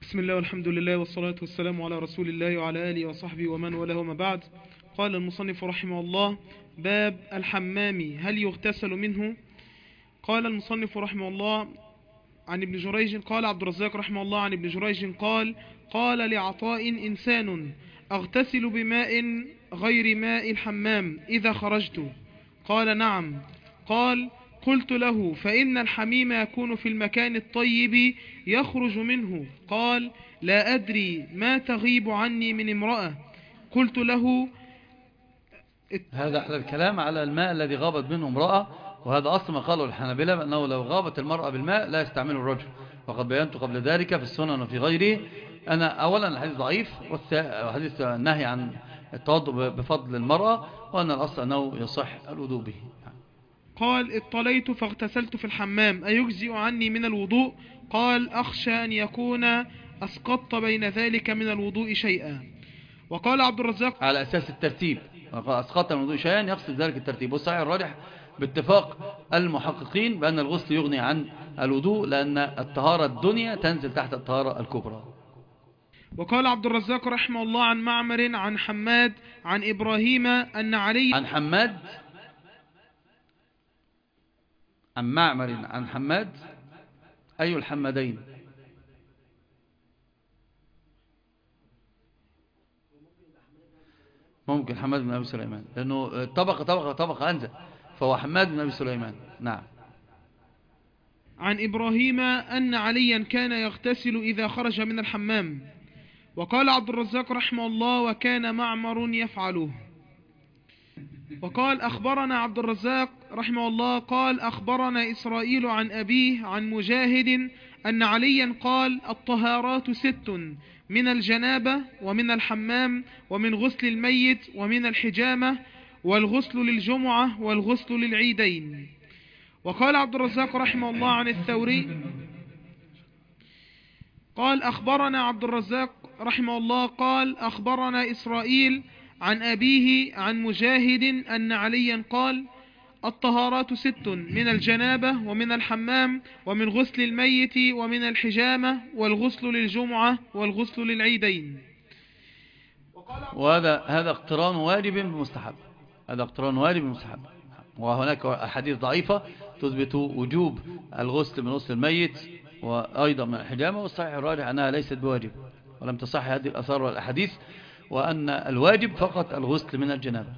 بسم الله والحمد لله والصلاة والسلام على رسول الله وعلى آله وصحبه ومن والاه وما بعد. قال المصنف رحمه الله: باب الحمام هل يغتسل منه؟ قال المصنف رحمه الله عن ابن جريج قال عبد الرزاق رحمه الله عن ابن جريج قال لعطاء: إنسان أغتسل بماء غير ماء الحمام إذا خرجت؟ قال: نعم. قال: قلت له: فإن الحميم يكون في المكان الطيب يخرج منه. قال: لا أدري ما تغيب عني من امرأة. قلت له: هذا على الكلام على الماء الذي غابت منه امرأة، وهذا أصل ما قاله الحنابلة بأنه لو غابت المرأة بالماء لا يستعمله الرجل، وقد بينت قبل ذلك في السنن وفي غيره. أنا أولا الحديث ضعيف، وحديث النهي عن التوضؤ بفضل المرأة، وأن الأصل أنه يصح الوضوء به. قال: اطليت فاغتسلت في الحمام أيجزئ عني من الوضوء؟ قال: أخشى أن يكون أسقطت بين ذلك من الوضوء شيئا. وقال عبد الرزاق على أساس الترتيب، أسقط من الوضوء شيئا يقصد ذلك الترتيب، والصحيح الراجح باتفاق المحققين بأن الغسل يغني عن الوضوء، لأن الطهارة الدنيا تنزل تحت الطهارة الكبرى. وقال عبد الرزاق رحمه الله عن معمر عن حماد عن إبراهيم أن علي عن حماد، عن معمر عن حماد، أي الحمادين؟ ممكن حماد بن أبي سليمان، لأنه طبقة أنزل، فهو حماد بن أبي سليمان. نعم. عن إبراهيم أن عليا كان يغتسل إذا خرج من الحمام. وقال عبد الرزاق رحمه الله: وكان معمر يفعله. وقال أخبرنا عبد الرزاق رحمه الله قال: أخبرنا إسرائيل عن أبيه عن مجاهد أن عليا قال: الطهارات 6: من الجنابة ومن الحمام ومن غسل الميت ومن الحجامة والغسل للجمعة والغسل للعيدين. وقال عبد الرزاق رحمه الله عن الثوري قال: أخبرنا عبد الرزاق رحمه الله قال: أخبرنا إسرائيل عن أبيه عن مجاهد أن عليا قال: الطهارات 6: من الجنابة ومن الحمام ومن غسل الميت ومن الحجامة والغسل للجمعة والغسل للعيدين. وهذا اقتران واجب بمستحب، هذا اقتران واجب بمستحب. وهناك أحاديث ضعيفة تثبت وجوب الغسل من غسل الميت وأيضا من الحجامة، والصحيح الراجح أنها ليست بواجب، ولم تصح هذه الأثار والأحاديث، وأن الواجب فقط الغسل من الجنابة.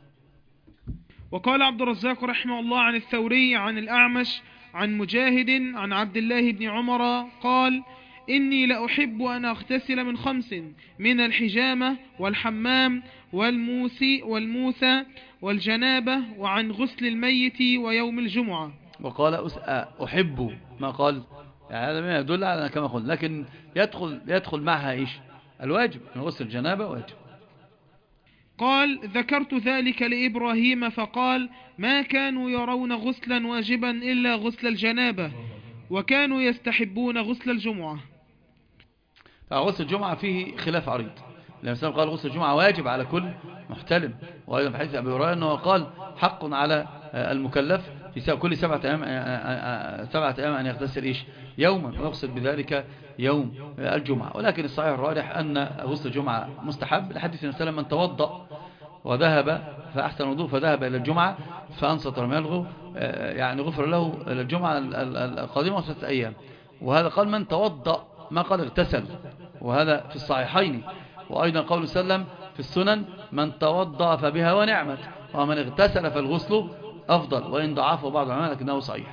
وقال عبد الرزاق رحمه الله عن الثوري عن الأعمش عن مجاهد عن عبد الله بن عمر قال: إني لأحب أن أغتسل من 5: من الحجامة والحمام والموسى والجنابة وعن غسل الميت ويوم الجمعة. وقال أحب، ما قال، يعني هذا ما يدل على كما قلنا، لكن يدخل معها إيش؟ الواجب من غسل الجنابة واجب. قال: ذكرت ذلك لإبراهيم فقال: ما كانوا يرون غسلا واجبا إلا غسل الجنابة، وكانوا يستحبون غسل الجمعة. غسل الجمعة فيه خلاف عريض، لأن الإسلام قال غسل الجمعة واجب على كل محتلم، وأيضا في حديث أبي هريرة أنه قال: حق على المكلف في كل 7 أيام أن يغتسل إيش؟ يوما، ويقصد بذلك يوم الجمعة. ولكن الصحيح الراجح أن غسل الجمعة مستحب، لحديث النبي صلى الله عليه وسلم: من توضأ وذهب فأحسن وضوء فذهب إلى الجمعة فأنصت لم يلغو، يعني غفر له الجمعة القادمة 3 أيام. وهذا قال من توضأ، ما قال اغتسل، وهذا في الصحيحين. وأيضا قول سلم في السنن: من توضأ فبها ونعمت، ومن اغتسل فالغسل أفضل، وإن ضعفه بعض العلماء لكنه صحيح.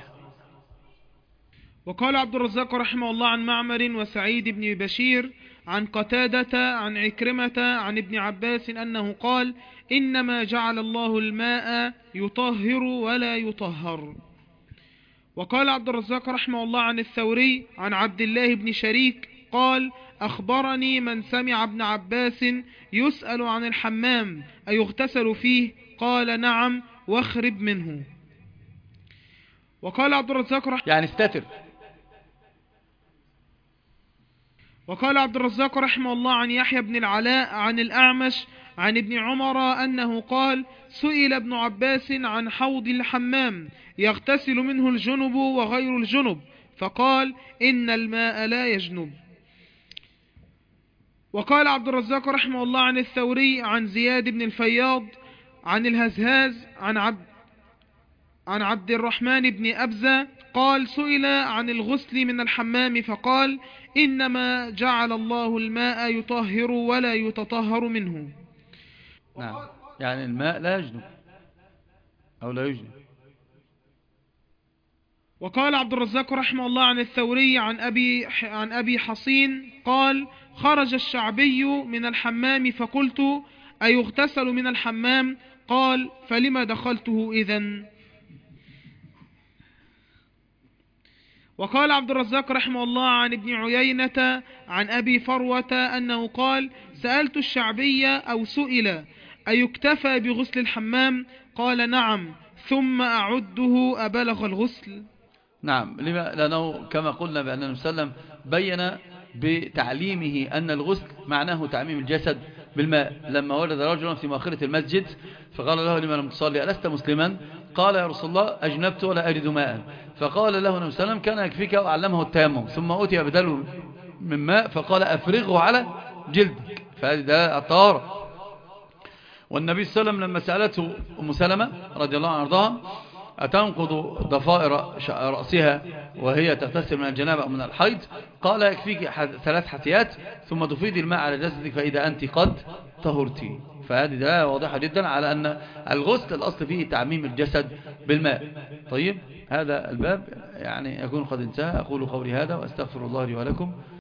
وقال عبد الرزاق رحمه الله عن معمر وسعيد بن بشير عن قتادة عن عكرمة عن ابن عباس أنه قال: إنما جعل الله الماء يطهر ولا يطهر. وقال عبد الرزاق رحمه الله عن الثوري عن عبد الله بن شريك قال: أخبرني من سمع ابن عباس يسأل عن الحمام أيغتسل فيه؟ قال: نعم، واخرب منه. وقال عبد الرزاق يعني استتر. وقال عبد الرزاق رحمه الله عن يحيى بن العلاء عن الأعمش عن ابن عمر أنه قال: سئل ابن عباس عن حوض الحمام يغتسل منه الجنب وغير الجنب، فقال: إن الماء لا يجنب. وقال عبد الرزاق رحمه الله عن الثوري عن زياد بن الفياض عن الهزهاز عن عبد الرحمن بن أبزة قال سئل عن الغسل من الحمام فقال إنما جعل الله الماء يطهر ولا يتطهر منه. نعم، يعني الماء لا يجنب أو لا يجنب. وقال عبد الرزاق رحمه الله عن الثوري عن أبي حصين قال خرج الشعبي من الحمام فقلت أيغتسل من الحمام؟ قال فلما دخلته إذن؟ وقال عبد الرزاق رحمه الله عن ابن عيينة عن أبي فروة أنه قال سألت الشعبي أو سئل أيكتفى بغسل الحمام؟ قال نعم ثم أعده أبلغ الغسل. نعم، لأنه كما قلنا بأن النبي صلى الله عليه وسلم بين بتعليمه أن الغسل معناه تعميم الجسد بالماء. لما ولد رجلا في مؤخرة المسجد فقال له لما لم تصلي ألست مسلما؟ قال يا رسول الله أجنبت ولا أجد ماء. فقال له النبي صلى الله عليه وسلم كان يكفيك وعلمه التيمم، ثم أوتي بدله من ماء فقال أفرغه على جلدك، فهذا الطهارة. والنبي صلى الله عليه وسلم لما سألته أم سلمة رضي الله عنها وارضاها أتنقض ضفائر رأسها وهي تغتسل من الجنابة أو من الحيض؟ قال يكفيك 3 حثيات ثم تفيد الماء على جسدك فإذا أنت قد طهرتي. فهذه دلالة واضحة جدا على أن الغسل الأصل فيه تعميم الجسد بالماء. طيب، هذا الباب يعني يكون قد انتهى. أقول قولي هذا وأستغفر الله لي ولكم.